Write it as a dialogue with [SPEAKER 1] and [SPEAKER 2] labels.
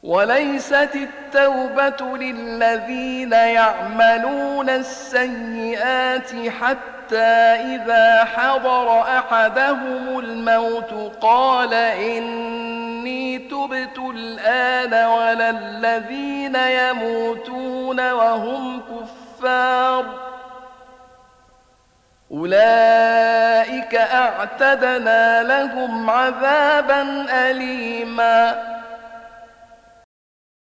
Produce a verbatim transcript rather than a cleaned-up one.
[SPEAKER 1] وليست التوبة للذين يعملون السيئات حتى إذا حضر أحدهم الموت قال إني تبت الآن ولا الذين يموتون وهم كفار أولئك أعتدنا لهم عذابا أليما